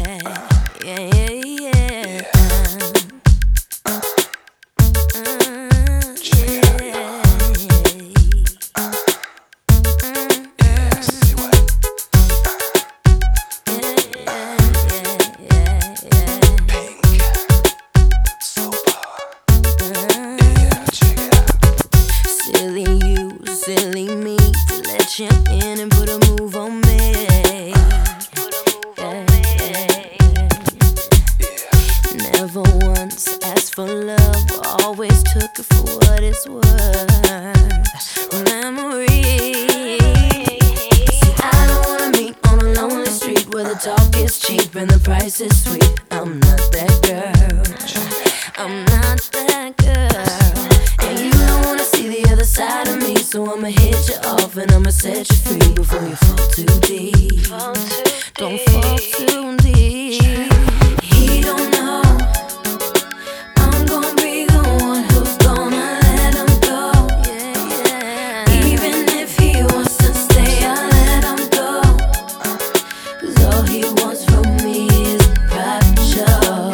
yeah, yeah. Silly you, silly me to let you in and put a move on me. Never once asked for love, always took it for what it's worth. Memories. See, I don't wanna meet on a lonely street where the talk is cheap and the price is sweet. I'm not that girl. I'm not that girl. And you don't wanna see the other side of me, so I'ma hit you off and I'ma set you free before you fall too deep. Don't fall too deep. He don't know I'm gonna be the one who's gonna let him go. Even if he wants to stay, I'll let him go. 'Cause all he wants from me is a private show.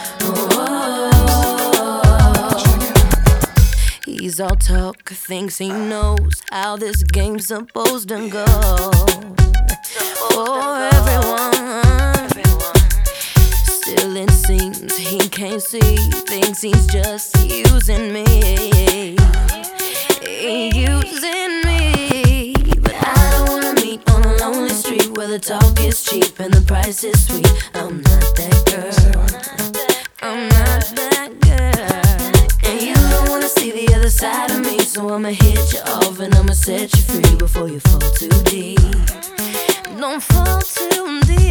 He's all talk, thinks he knows how this game's supposed to go. For everyone, still it seems he can't see, thinks he's just using me. Using me. But I don't wanna meet on a lonely street where the talk is cheap and the price is sweet. I'm not that girl. I'm not that girl. And you don't wanna see the other side of me, so I'ma hit you off and I'ma set you free before you fall too deep. Don't fall too deep.